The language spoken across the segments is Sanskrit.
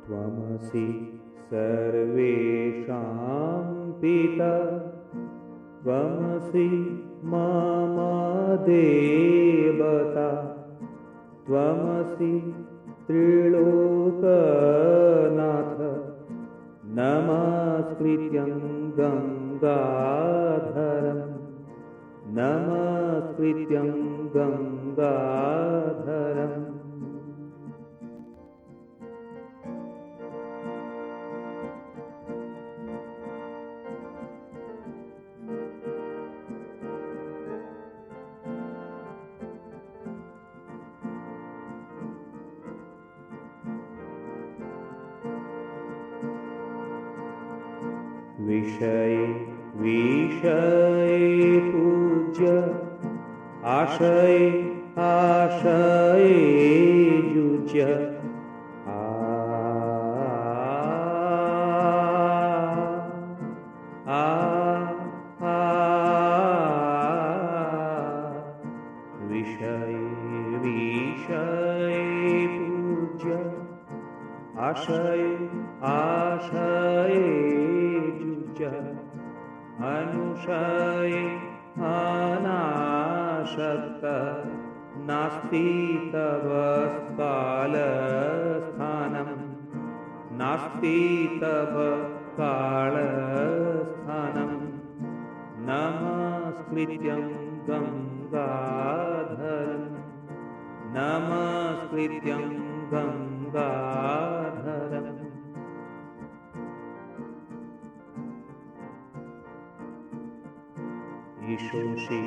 त्वमसि सर्वेषां पिता त्वमसि मम देवता त्वमसि त्रिलोकनाथ नमस्कृत्यं गङ्गाधरं नमस्कृत्यं गङ्गाधरम् विषये विषये पूज्य आशये आशये युज्य विषये विषये पूज्य आशये आशये अनुशये अनासक्त नास्ति तव कालस्थानं नास्ति तव कालस्थानं नमस्कृत्यं गङ्गाधरं नमस्कृत्यं गङ्गाधरम् ईशोषि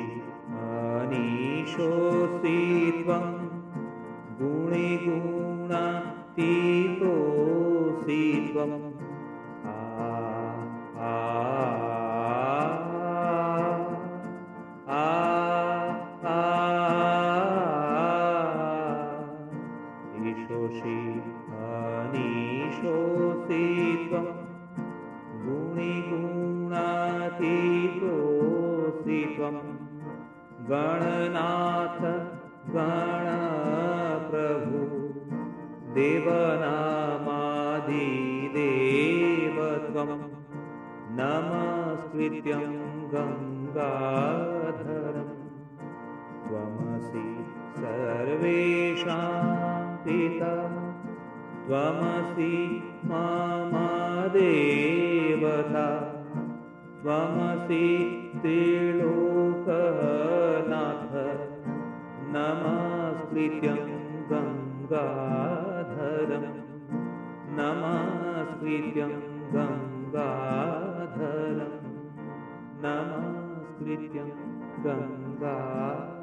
अनीशोऽसि त्वं गुणिगुणातीतोऽसि त्वं ईशोषि अनीशोऽसि त्वं गुणिगुणातीतोऽसि त्वं गणनाथ गणप्रभु देवनामादिदेव त्वं नमस्कृत्यं गङ्गाधरं त्वमसि सर्वेषां पिता त्वमसि मम देवता त्वमसि त्रिलोकनाथ नमस्कृत्यं गङ्गाधरं नमस्कृत्यं गङ्गाधरं नमस्कृत्यं गङ्गाधरम्